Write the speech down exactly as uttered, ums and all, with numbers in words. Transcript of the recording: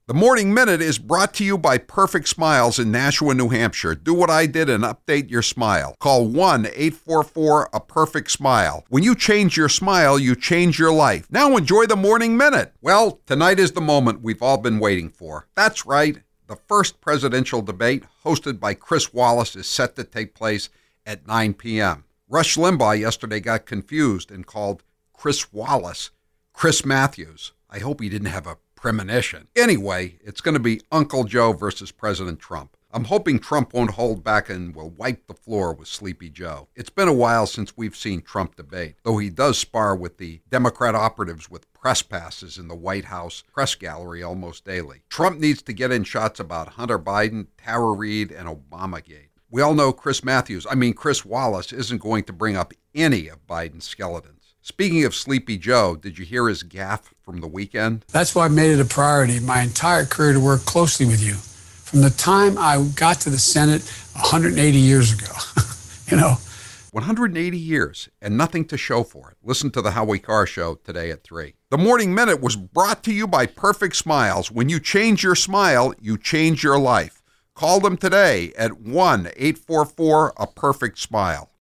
The Morning Minute is brought to you by Perfect Smiles in Nashua, New Hampshire. Do what I did and update your smile. Call one eight four four A Perfect Smile. When you change your smile, you change your life. Now enjoy the Morning Minute. Well, tonight is the moment we've all been waiting for. That's right. The first presidential debate, hosted by Chris Wallace, is set to take place at nine p.m. Rush Limbaugh yesterday got confused and called Chris Wallace Chris Matthews. I hope he didn't have a premonition. Anyway, it's going to be Uncle Joe versus President Trump. I'm hoping Trump won't hold back and will wipe the floor with Sleepy Joe. It's been a while since we've seen Trump debate, though he does spar with the Democrat operatives with press passes in the White House press gallery almost daily. Trump needs to get in shots about Hunter Biden, Tara Reade, and Obamagate. We all know Chris Matthews, I mean Chris Wallace, isn't going to bring up any of Biden's skeletons. Speaking of Sleepy Joe, did you hear his gaffe from the weekend? That's why I made it a priority my entire career to work closely with you. From the time I got to the Senate one hundred eighty years ago, you know. one hundred eighty years and nothing to show for it. Listen to the Howie Carr Show today at three. The Morning Minute was brought to you by Perfect Smiles. When you change your smile, you change your life. Call them today at one eight four four A Perfect Smile.